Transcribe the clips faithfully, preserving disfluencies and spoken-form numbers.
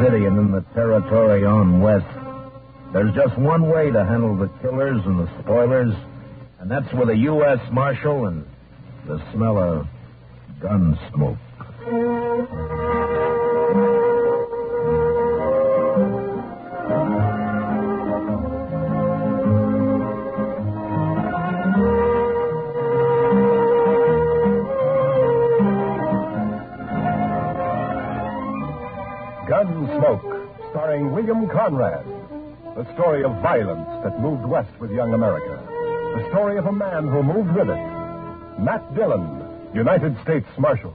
City and in the territory on west. There's just one way to handle the killers and the spoilers, and that's with a U S Marshal and the smell of gun smoke. Gunsmoke, starring William Conrad. The story of violence that moved west with young America. The story of a man who moved with it. Matt Dillon, United States Marshal.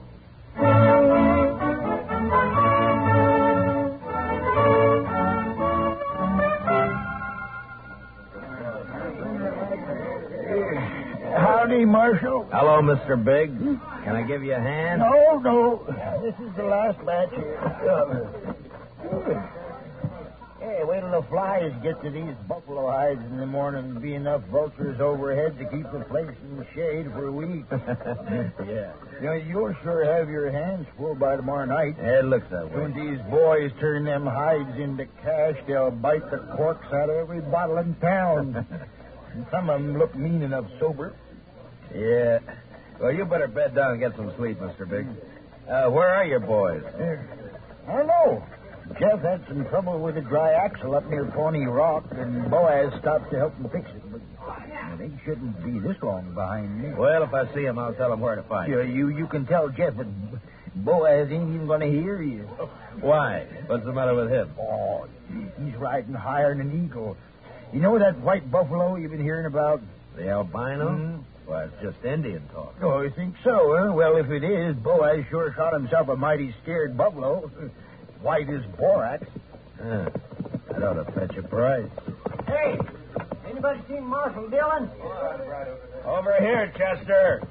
Howdy, Marshal. Hello, Mister Biggs. Can I give you a hand? No, no. This is the last batch here. Uh, hey, wait till the flies get to these buffalo hides in the morning and be enough vultures overhead to keep the place in the shade for a week. Yeah. You know, you'll sure have your hands full by tomorrow night. Yeah, it looks that way. When these boys turn them hides into cash, they'll bite the corks out of every bottle in town. And some of them look mean enough sober. Yeah. Well, you better bed down and get some sleep, Mister Biggs. Uh, where are your boys? Uh, I don't know. Jeff had some trouble with a dry axle up near Pawnee Rock, and Boaz stopped to help him fix it. But well, they shouldn't be this long behind me. Well, if I see him, I'll tell him where to find Yeah, you. you you can tell Jeff, but Boaz ain't even going to hear you. Why? What's the matter with him? Oh, he's riding higher than an eagle. You know that white buffalo you've been hearing about? The albino? Mm-hmm. Why, it's just Indian talk. Oh, you think so, huh? Well, if it is, Boaz sure shot himself a mighty scared buffalo. White as borax. Yeah, that ought to fetch a price. Hey, anybody seen Marshal Dillon? Over here, Chester.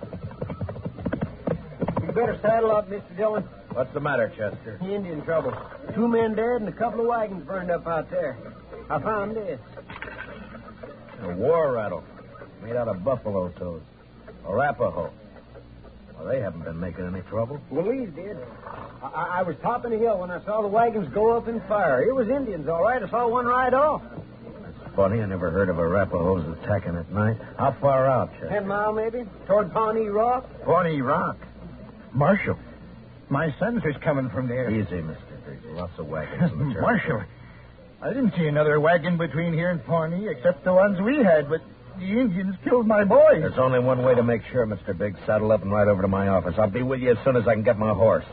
You better saddle up, Mister Dillon. What's the matter, Chester? Indian trouble. Two men dead and a couple of wagons burned up out there. I found this. A war rattle made out of buffalo toes. Arapaho. Well, they haven't been making any trouble. Well, these did. I-, I was topping a hill when I saw the wagons go up in fire. It was Indians, all right. I saw one ride off. That's funny. I never heard of Arapahoes attacking at night. How far out, Chester? Ten mile, maybe, toward Pawnee Rock. Pawnee Rock. Marshal, my son's is coming from there. Easy, Mister Biggs. Lots of wagons in the territory. Marshal, I didn't see another wagon between here and Pawnee except the ones we had, but the Indians killed my boys. There's only one way to make sure, Mister Biggs. Saddle up and ride over to my office. I'll be with you as soon as I can get my horse.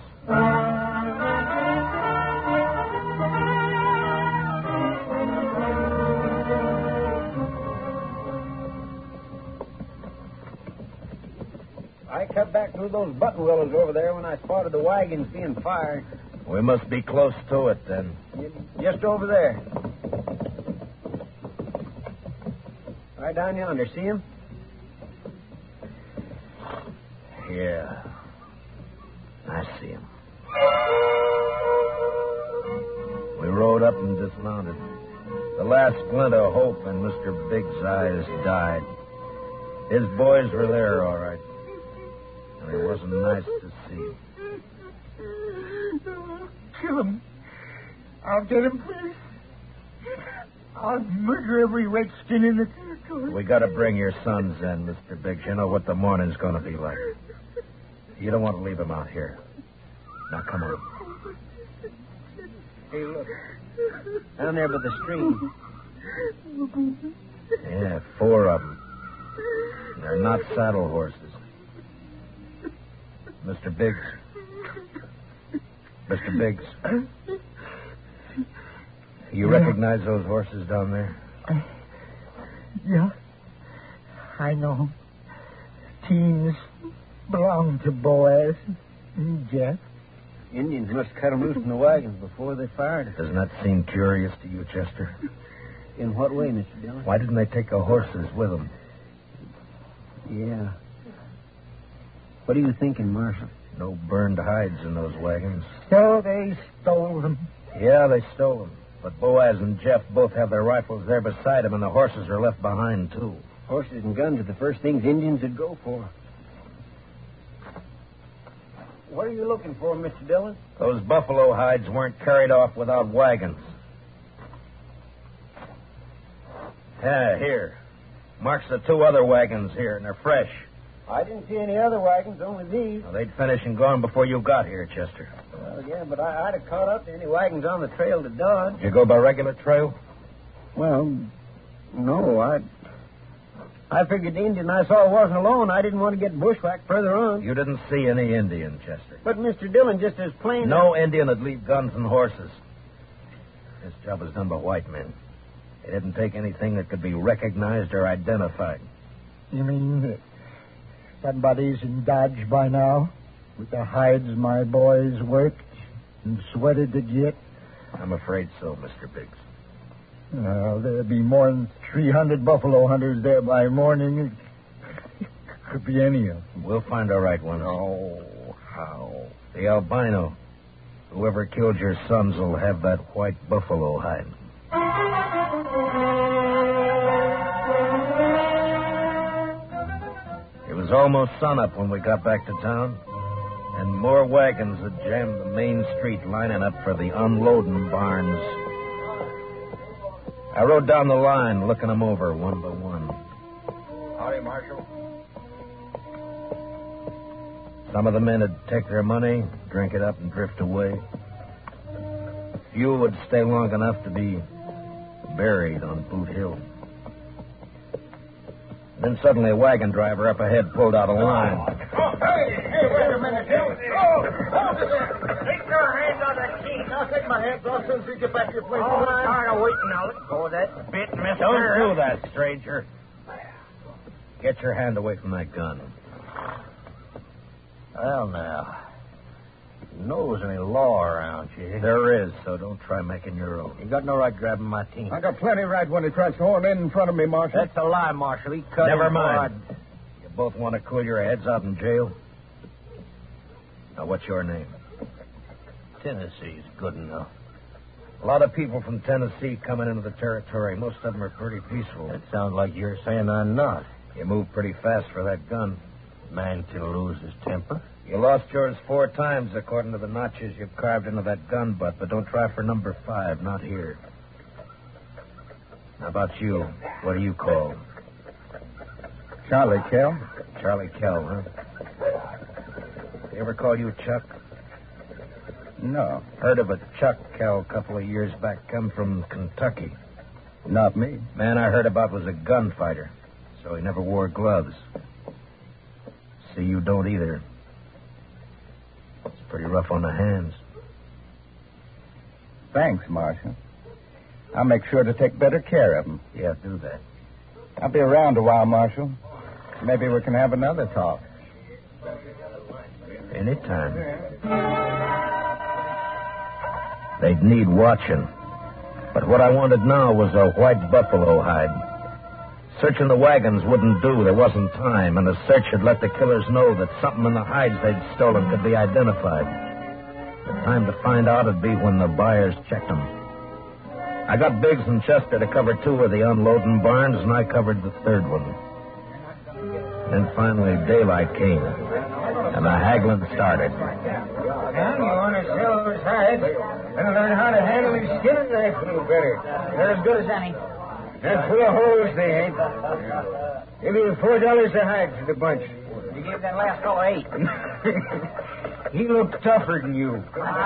I cut back through those button willows over there when I spotted the wagons being fired. We must be close to it, then. Just over there. Right down yonder. See him? Yeah. I see him. We rode up and dismounted. The last glint of hope in Mister Biggs' eyes died. His boys were there, all right. And it wasn't nice to see. Kill him. I'll get him, please. I'll murder every redskin in the territory. We got to bring your sons in, Mister Biggs. You know what the morning's going to be like. You don't want to leave him out here. Now, come on. Hey, look. Down there by the stream. Yeah, four of them. They're not saddle horses. Mister Biggs. Mister Biggs. You Yeah. recognize those horses down there? Yeah. I know. Teams belong to Boaz and Jeff. Indians must cut them loose from the wagons before they fired it. Doesn't that seem curious to you, Chester? In what way, Mister Dillon? Why didn't they take the horses with them? Yeah. What are you thinking, Marshal? No burned hides in those wagons. So they stole them. Yeah, they stole them. But Boaz and Jeff both have their rifles there beside them, and the horses are left behind, too. Horses and guns are the first things Indians would go for. What are you looking for, Mister Dillon? Those buffalo hides weren't carried off without wagons. Yeah, here. Marks the two other wagons here, and they're fresh. I didn't see any other wagons, only these. Well, they'd finish and gone before you got here, Chester. Well, yeah, but I, I'd have caught up to any wagons on the trail to Dodge. Did you go by regular trail? Well, no, I... I figured the Indian I saw wasn't alone. I didn't want to get bushwhacked further on. You didn't see any Indian, Chester. But, Mister Dillon, just as plain... No Indian would leave guns and horses. This job was done by white men. They didn't take anything that could be recognized or identified. You mean that somebody's in Dodge by now? With the hides my boys worked and sweated to get? I'm afraid so, Mister Biggs. Well, there'll be more than three hundred buffalo hunters there by morning. It could be any of them. We'll find our right one. Oh, how? The albino. Whoever killed your sons will have that white buffalo hide. It was almost sunup when we got back to town, and more wagons had jammed the main street lining up for the unloading barns. I rode down the line, looking them over one by one. Howdy, Marshal. Some of the men would take their money, drink it up, and drift away. Few would stay long enough to be buried on Boot Hill. Then suddenly a wagon driver up ahead pulled out a line. Oh, hey, hey, wait a minute. Hey, oh, take your hands on that key. I'll take my hands off as soon as we get back to your place. Oh, I'm tired of waiting now. Let go of that bit, mister. Don't do that, stranger. Get your hand away from that gun. Well, now, you know there's any law around here. There is, so don't try making your own. You got no right grabbing my team. I got plenty right when he tries to horn in in front of me, Marshal. That's a lie, Marshal. He cut Never him mind. hard. You both want to cool your heads out in jail? Now, what's your name? Tennessee's good enough. A lot of people from Tennessee coming into the territory. Most of them are pretty peaceful. That sounds like you're saying I'm not. You move pretty fast for that gun. Man can lose his temper. You lost yours four times, according to the notches you've carved into that gun butt, but don't try for number five, not here. How about you? What do you call? Charlie Kell. Charlie Kell, huh? They ever call you Chuck? No, Heard of a Chuck Kell a couple of years back, come from Kentucky. not me. Man I heard about was a gunfighter, so he never wore gloves. See, you don't either. It's pretty rough on the hands. Thanks, Marshal. I'll make sure to take better care of him. Yeah, do that. I'll be around a while, Marshal. Maybe we can have another talk. Anytime. They'd need watching. But what I wanted now was a white buffalo hide. Searching the wagons wouldn't do. There wasn't time, and a search had let the killers know that something in the hides they'd stolen could be identified. The time to find out would be when the buyers checked them. I got Biggs and Chester to cover two of the unloading barns, and I covered the third one. Then finally daylight came, and the haggling started. Now, you want to sell those hides, and learn how to handle these skinning knives a little better. They're as good as any. They're full of holes, they ain't. Give me four dollars a hide for the bunch. You gave that last fellow eight. He looked tougher than you.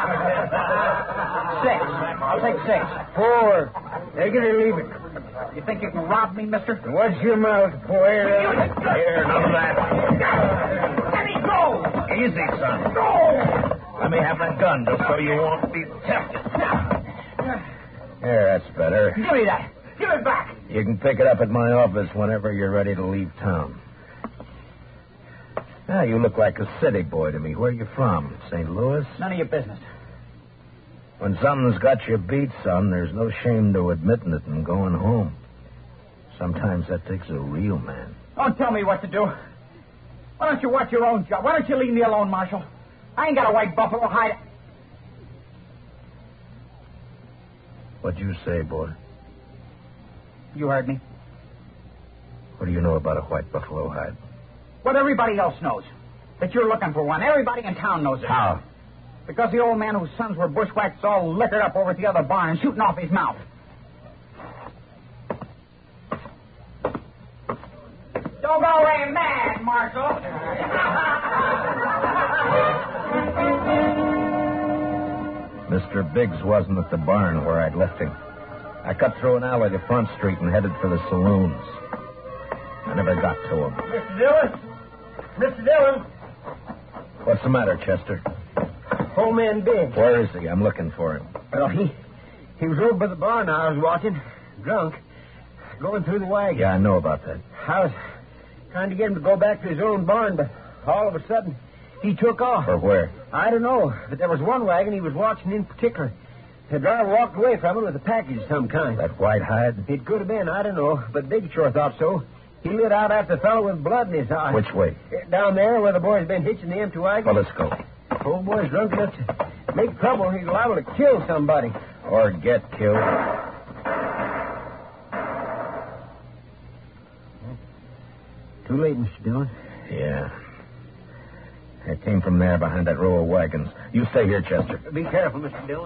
Six. I'll take six. Four. Take it or leave it. You think you can rob me, mister? Watch your mouth, boy. Here, none of that. Let me go! Easy, son. Go! Let me have that gun just so you won't be tempted. Here, that's better. Give me that. Give it back. You can pick it up at my office whenever you're ready to leave town. Now, you look like a city boy to me. Where are you from? Saint Louis? None of your business. When something's got you beat, son, there's no shame to admitting it and going home. Sometimes that takes a real man. Don't tell me what to do. Why don't you watch your own job? Why don't you leave me alone, Marshal? I ain't got a white buffalo hide. What'd you say, boy? You heard me. What do you know about a white buffalo hide? What everybody else knows. that you're looking for one. Everybody in town knows it. How? Because the old man whose sons were bushwhacked all liquored up over at the other barn and shooting off his mouth. Don't go away mad, Marshal. Mister Biggs wasn't at the barn where I'd left him. I cut through an alley to Front Street and headed for the saloons. I never got to him. Mister Dillon? Mister Dillon? What's the matter, Chester? Old man Biggs. Where is he? I'm looking for him. Well, he he was over by the barn I was watching, drunk, going through the wagon. Yeah, I know about that. I was trying to get him to go back to his own barn, but all of a sudden he took off. For where? I don't know, but there was one wagon he was watching in particular. The driver walked away from it with a package of some kind. That white hide? It could have been, I don't know, but Big sure thought so. He lit out after the fellow with blood in his eye. Which way? Down there where the boy's been hitching the empty wagon. Well, let's go. The old boy's drunk enough to make trouble. He's liable to kill somebody. Or get killed. Too late, Mister Dillon. Yeah. It came from there behind that row of wagons. You stay here, Chester. Be careful, Mister Dillon.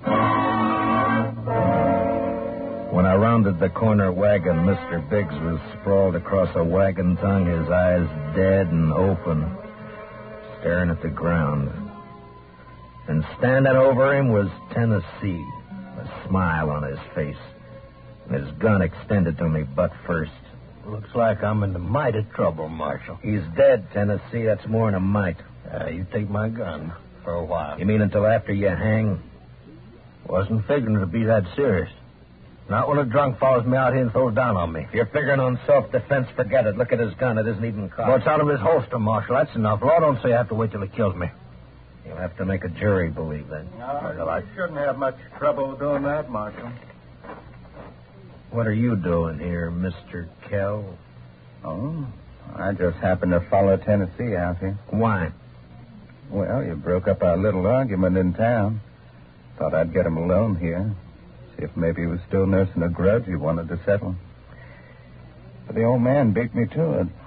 When I rounded the corner wagon, Mister Biggs was sprawled across a wagon tongue, his eyes dead and open, staring at the ground. And standing over him was Tennessee, a smile on his face, and his gun extended to me butt first. Looks like I'm in the mighty trouble, Marshal. He's dead, Tennessee. That's more than a mite. Uh, you take my gun for a while. You mean until after you hang? Wasn't figuring to be that serious. Not when a drunk follows me out here and throws down on me. If you're figuring on self-defense, forget it. Look at his gun. It isn't even cocked. Well, it's out of his holster, Marshal. That's enough. Law don't say I have to wait till he kills me. You'll have to make a jury believe that. No, well, I shouldn't have much trouble doing that, Marshal. What are you doing here, Mister Kell? Oh, I just happened to follow Tennessee out here. Why? Well, you broke up our little argument in town. Thought I'd get him alone here. See if maybe he was still nursing a grudge he wanted to settle. But the old man beat me to it.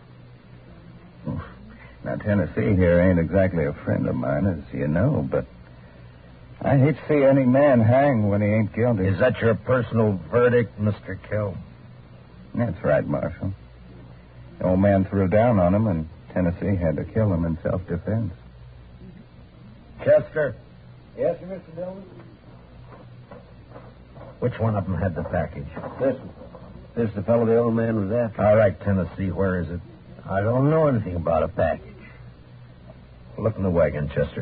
Now, Tennessee here ain't exactly a friend of mine, as you know, but I hate to see any man hang when he ain't guilty. Is that your personal verdict, Mister Kell? That's right, Marshal. The old man threw down on him, and Tennessee had to kill him in self-defense. Chester, Yes, sir, Mister Dillon? which one of them had the package? This one. This is the fellow the old man was after. All right, Tennessee, where is it? I don't know anything about a package. Look in the wagon, Chester.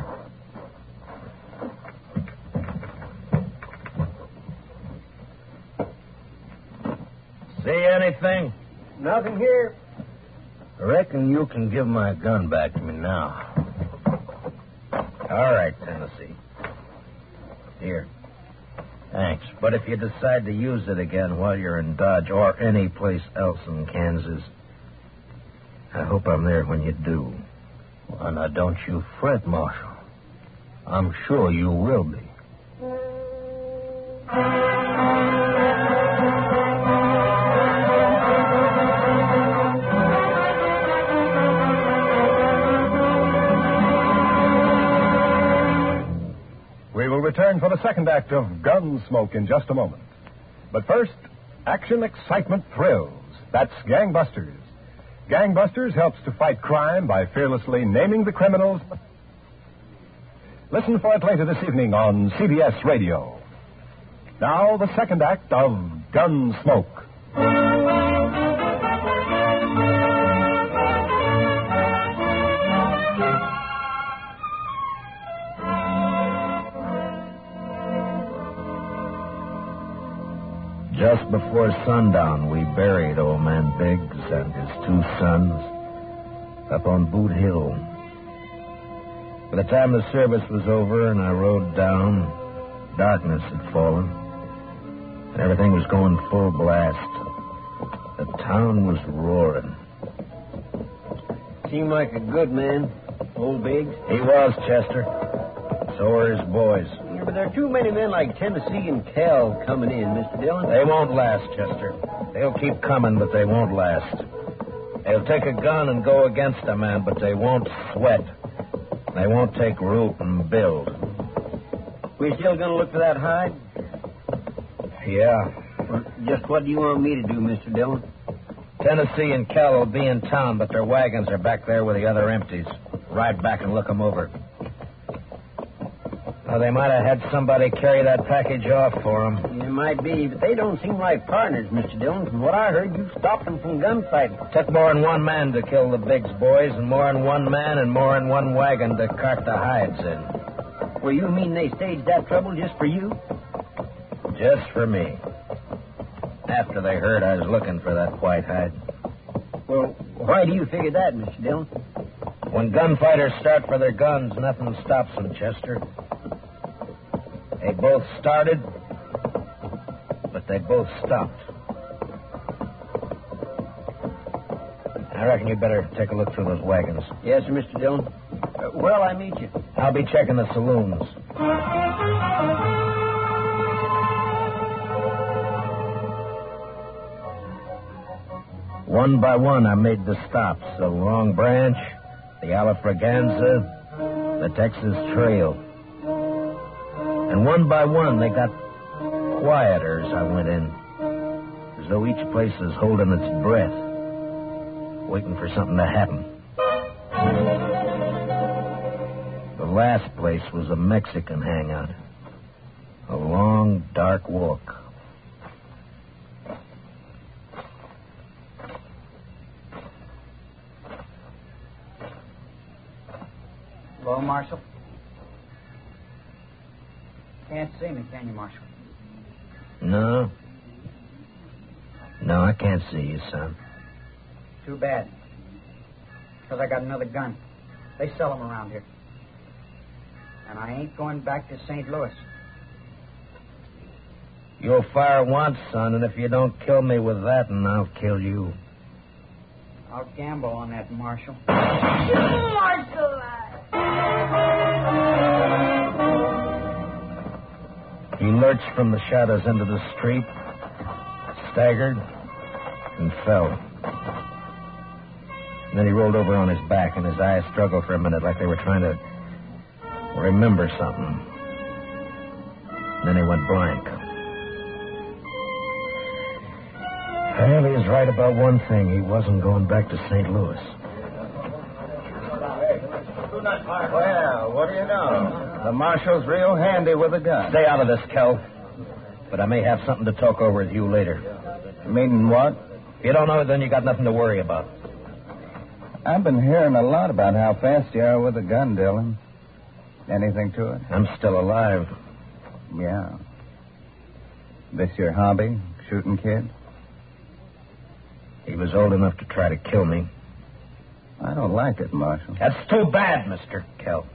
See anything? Nothing here. I reckon you can give my gun back to me now. All right, Tennessee. Here. Thanks. But if you decide to use it again while you're in Dodge or any place else in Kansas, I hope I'm there when you do. Well, now, don't you fret, Marshal. I'm sure you will be. We will return for the second act of Gunsmoke in just a moment. But first, action, excitement, thrills. That's Gangbusters. Gangbusters helps to fight crime by fearlessly naming the criminals. Listen for it later this evening on C B S Radio. Now, the second act of Gunsmoke. Just before sundown, we buried old man Biggs and his two sons up on Boot Hill. By the time the service was over and I rode down, darkness had fallen, and everything was going full blast. The town was roaring. Seemed like a good man, old Biggs. He was, Chester. So were his boys. Yeah, but there are too many men like Tennessee and Cal coming in, Mister Dillon. They won't last, Chester. They'll keep coming, but they won't last. They'll take a gun and go against a man, but they won't sweat. They won't take root and build. We still going to look for that hide? Yeah. Well, just what do you want me to do, Mister Dillon? Tennessee and Kell will be in town, but their wagons are back there with the other empties. Ride back and look them over. Well, they might have had somebody carry that package off for them. It might be, but they don't seem like partners, Mister Dillon. From what I heard, you stopped them from gunfighting. Took more than one man to kill the Biggs boys, and more than one man and more than one wagon to cart the hides in. Well, you mean they staged that trouble just for you? Just for me. After they heard I was looking for that white hide. Well, why do you figure that, Mister Dillon? When gunfighters start for their guns, nothing stops them, Chester. They both started, but they both stopped. I reckon you better take a look through those wagons. Yes, sir, Mister Dillon. Uh, where'll I meet you? I'll be checking the saloons. One by one, I made the stops. The Long Branch, the Alafraganza, the Texas Trail. And one by one, they got quieter as I went in. As though each place was holding its breath, waiting for something to happen. The last place was a Mexican hangout. A long, dark walk. Hello, Marshal? Can't see me, can you, Marshal? No. No, I can't see you, son. Too bad. Because I got another gun. They sell them around here. And I ain't going back to Saint Louis. You'll fire once, son, and if you don't kill me with that, and I'll kill you. I'll gamble on that, Marshal. Marshal! He lurched from the shadows into the street, staggered, and fell. And then he rolled over on his back, and his eyes struggled for a minute like they were trying to remember something. And then he went blank. Well, he was right about one thing. He wasn't going back to Saint Louis. Well, what do you know? The marshal's real handy with a gun. Stay out of this, Kell. But I may have something to talk over with you later. Meaning what? If you don't know it, then you got nothing to worry about. I've been hearing a lot about how fast you are with a gun, Dillon. Anything to it? I'm still alive. Yeah. This your hobby, shooting kids? He was old enough to try to kill me. I don't like it, Marshal. That's too bad, Mister Kell.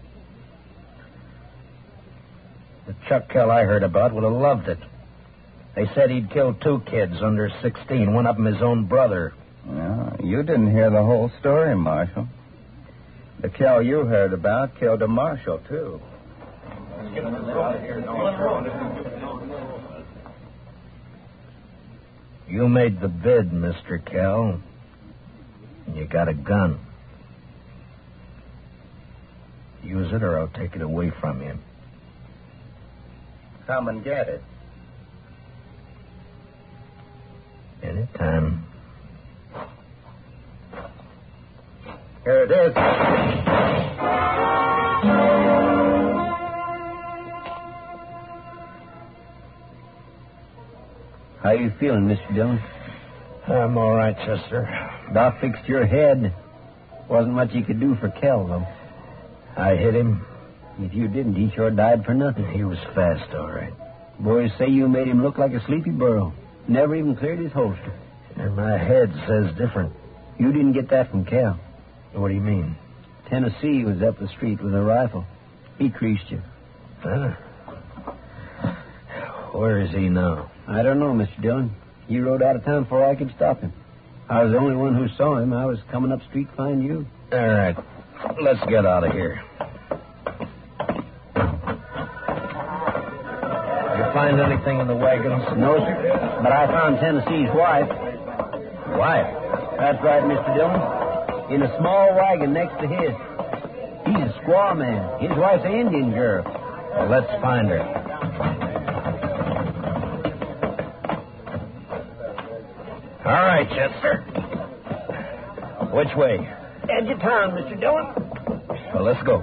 The Chuck Kell I heard about would have loved it. They said he'd killed two kids under sixteen, one of them his own brother. Well, you didn't hear the whole story, Marshal. The Kell you heard about killed a marshal, too. You made the bid, Mister Kell. And you got a gun. Use it or I'll take it away from you. Come and get it. Anytime. Here it is. How you feeling, Mister Dillon? I'm all right, Chester. Doc fixed your head. Wasn't much he could do for Kell, though. I hit him. If you didn't, he sure died for nothing. He was fast, all right. Boys say you made him look like a sleepy burro. Never even cleared his holster. And my head says different. You didn't get that from Kell. What do you mean? Tennessee was up the street with a rifle. He creased you. Huh? Where is he now? I don't know, Mister Dillon. He rode out of town before I could stop him. I was the only one who saw him. I was coming up street to find you. All right. Let's get out of here. You find anything in the wagons? No, sir. But I found Tennessee's wife. Wife? That's right, Mister Dillon. In a small wagon next to his. He's a squaw man. His wife's an Indian girl. Well, let's find her. All right, Chester. Which way? Edge of town, Mister Dillon. Well, let's go.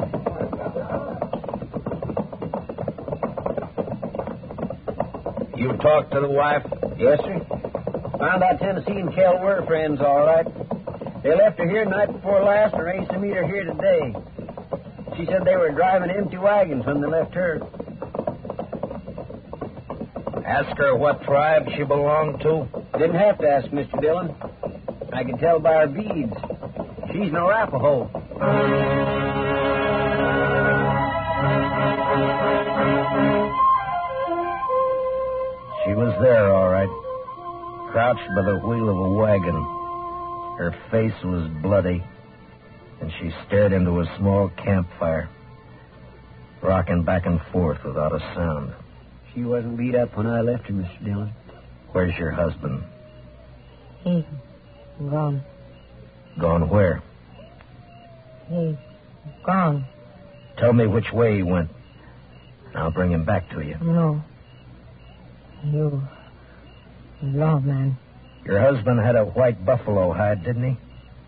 You talked to the wife? Yes, sir. Found out Tennessee and Kell were friends, all right. They left her here the night before last and arranged to meet her here today. She said they were driving empty wagons when they left her. Ask her what tribe she belonged to? Didn't have to ask, Mister Dillon. I could tell by her beads. She's an Arapaho. She was there, all right. Crouched by the wheel of a wagon. Her face was bloody, and she stared into a small campfire, rocking back and forth without a sound. She wasn't beat up when I left her, Mister Dillon. Where's your husband? He gone. Gone where? He gone. Tell me which way he went. I'll bring him back to you. No. You lawman. Your husband had a white buffalo hide, didn't he?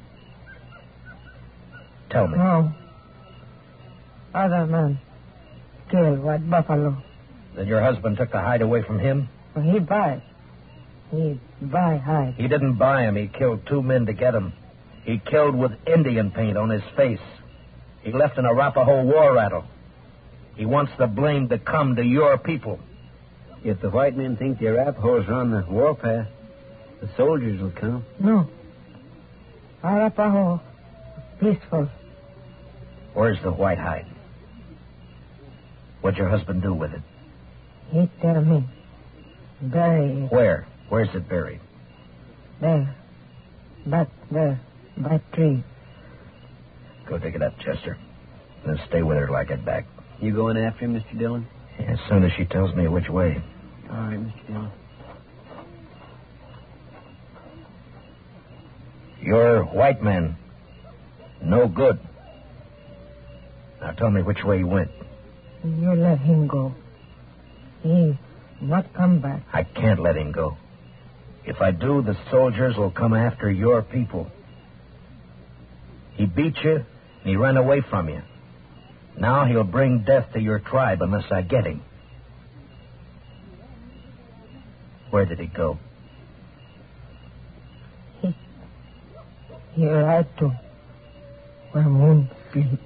Tell me. No. Other man killed white buffalo. Then your husband took the hide away from him? Well, he buy. He buy hide. He didn't buy him. He killed two men to get him. He killed with Indian paint on his face. He left an Arapaho war rattle. He wants the blame to come to your people. If the white men think the Arapahos are on the warpath, the soldiers will come. No. Arapaho, peaceful. Where's the white hide? What'd your husband do with it? He tell me. Bury it. Where? Where's it buried? There. Back there. By tree. Go dig it up, Chester. And stay with her till I get back. You going after him, Mister Dillon? As soon as she tells me which way. All right, Mister Dillon. You're white men. No good. Now tell me which way he went. You let him go. He not come back. I can't let him go. If I do, the soldiers will come after your people. He beat you, and he ran away from you. Now he'll bring death to your tribe unless I get him. Where did he go? He, he ride to where moon sleep.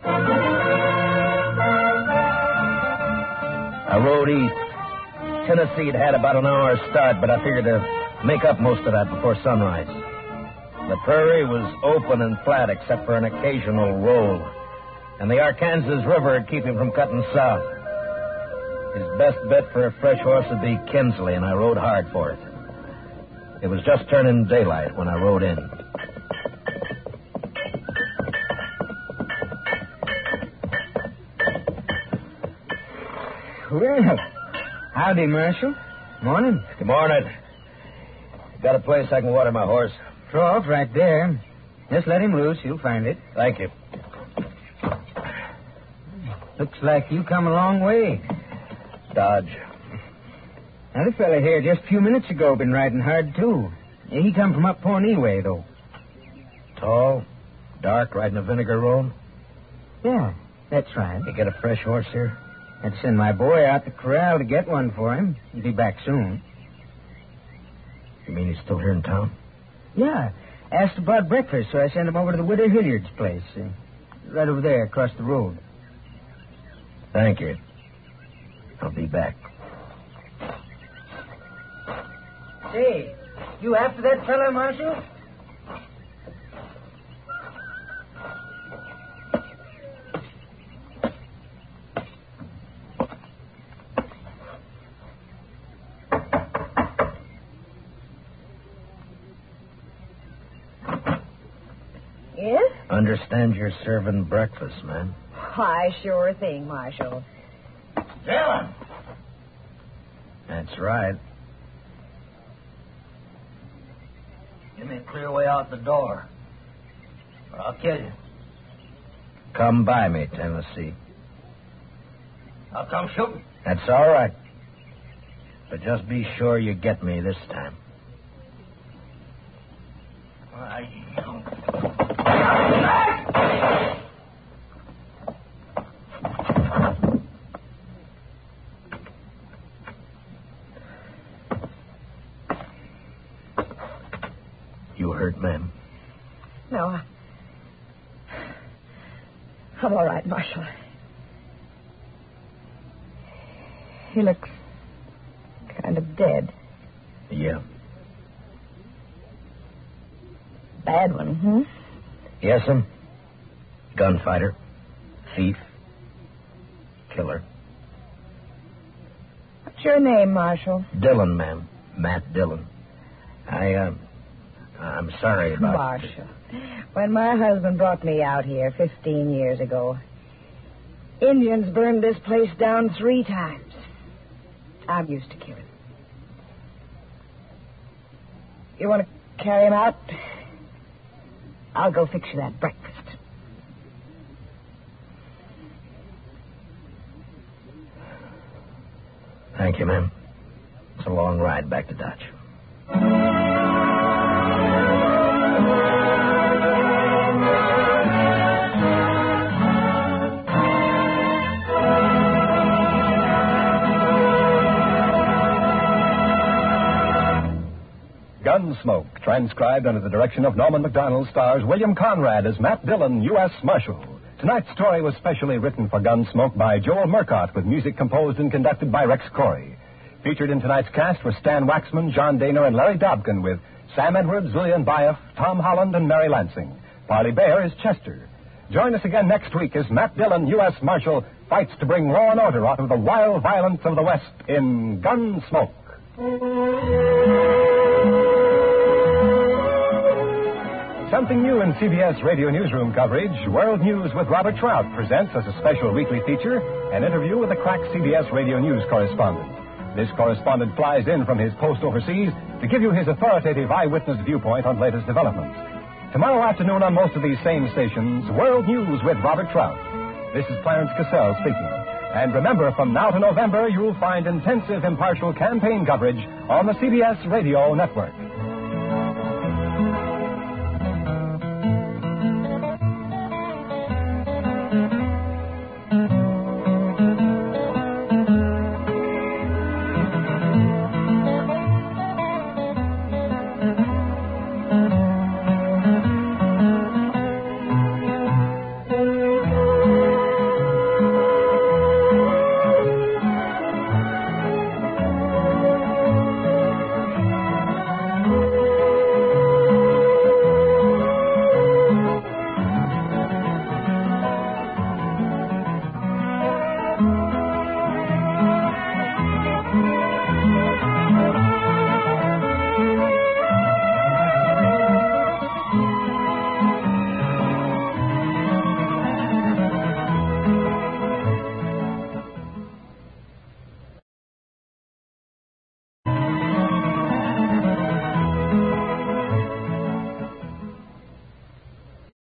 I rode east. Tennessee'd had about an hour's start, but I figured to make up most of that before sunrise. The prairie was open and flat except for an occasional roll, and the Arkansas River would keep him from cutting south. His best bet for a fresh horse would be Kinsley, and I rode hard for it. It was just turning daylight when I rode in. Well, howdy, Marshal. Morning. Good morning. Got a place I can water my horse? Trough right there. Just let him loose. He'll find it. Thank you. Looks like you come a long way. Dodge. Another fella here just a few minutes ago been riding hard, too. He come from up Pawnee way, though. Tall, dark, riding a vinegar roan? Yeah, that's right. You get a fresh horse here? I'd send my boy out the corral to get one for him. He'll be back soon. You mean he's still here in town? Yeah. Asked about breakfast, so I sent him over to the widow Hilliard's place. Uh, right over there, across the road. Thank you. I'll be back. Say, you after that fella, Marshal? Yes? Understand you're serving breakfast, man. Why, sure thing, Marshal. Dillon! That's right. Come in. clear way out the door. Or I'll kill you. Come by me, Tennessee. I'll come shooting. That's all right. But just be sure you get me this time. I... You hurt, ma'am? No, I... I'm all right, Marshal. He looks kind of dead. Yeah. Bad one, hmm? Yes'm. Gunfighter. Thief. Killer. What's your name, Marshal? Dillon, ma'am. Matt Dillon. I, uh... I'm sorry about... Marshal. When my husband brought me out here fifteen years ago, Indians burned this place down three times. I'm used to killing. You want to carry him out? I'll go fix you that breakfast. Thank you, ma'am. It's a long ride back to Dodge. Gunsmoke, transcribed under the direction of Norman MacDonald, stars William Conrad as Matt Dillon, U S Marshal. Tonight's story was specially written for Gunsmoke by Joel Murcott, with music composed and conducted by Rex Corey. Featured in tonight's cast were Stan Waxman, John Daner, and Larry Dobkin, with Sam Edwards, Lillian Baeff, Tom Holland, and Mary Lansing. Parley Bear is Chester. Join us again next week as Matt Dillon, U S Marshal, fights to bring law and order out of the wild violence of the West in Gunsmoke. Something new in C B S Radio Newsroom coverage, World News with Robert Trout presents as a special weekly feature an interview with a crack C B S Radio News correspondent. This correspondent flies in from his post overseas to give you his authoritative eyewitness viewpoint on latest developments. Tomorrow afternoon on most of these same stations, World News with Robert Trout. This is Clarence Cassell speaking. And remember, from now to November, you'll find intensive, impartial campaign coverage on the C B S Radio Network.